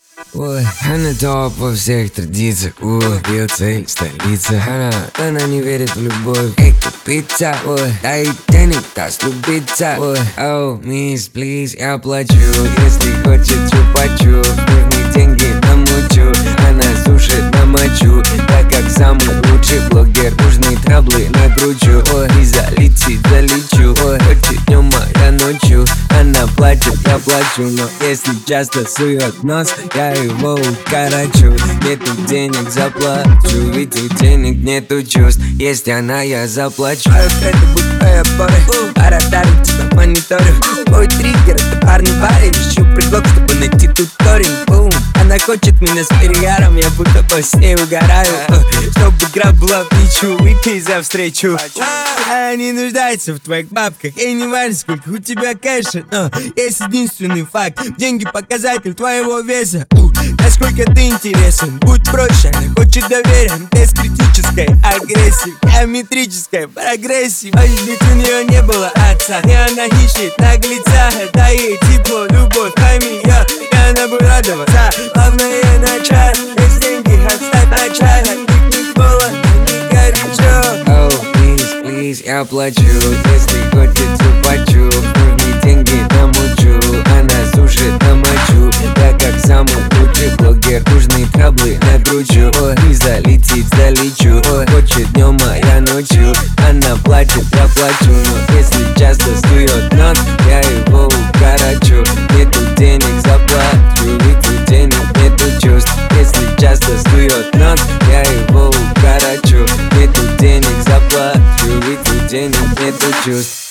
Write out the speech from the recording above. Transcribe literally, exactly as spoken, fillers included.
Ой, она топ во всех традициях. Ой, ее цель столица. Она, она не верит в любовь. Эй, купиться. Ой, дай денег, даст любиться. Ой, оу, мисс, плиз, я плачу. Если хочет чупачу, нужны деньги намучу. Она сушит намочу, так как самый лучший блогер. Нужны траблы накручу. Ой, и залетит, залечу. Ой, хочет днем, а я ночью. Она плачет, я плачу. Но если часто сует нос, я его укорочу. Нету денег, заплачу. Ведь у денег нету чувств. Если она, я заплачу. Это будет твоя пора. Пора дарить тебя мониторю. Мой триггер, это парный парень. Ищу предлог, чтобы найти тут корень. Бум. Она хочет меня с перегаром. Я будто бы с ней угораю. Чтобы игра была в ничью. Выпей за встречу. Она не нуждается в твоих бабках. И не важно, сколько у тебя кэша. Но есть единственный факт. Деньги показатель твоего веса. Насколько ты интересен, будь проще. Она хочет доверия, без критической агрессии. Геометрической прогрессии. Ведь у нее не было отца. И она ищет наглеца. Дай ей тепло, любовь, пойми я. И она будет радоваться. Главное начать. Без деньги отстать начать. Не холодно, не горячо. Оу, мисс, плиз, я плачу. Если хочет чупачу, нужны деньги намучу. Она сушит намочу, так как самый лучший блогер. Нужны траблы накручу. Ой, и залетит, залечу. Ой, хочет днем, а я ночью. Она плачет, я плачу. Но если часто сует нос, я его укорочу. Нету денег, заплачу. Ведь у денег нету чувств. Если часто сует нос, я его укорочу. Нету денег, заплачу. Ведь у денег нету чувств.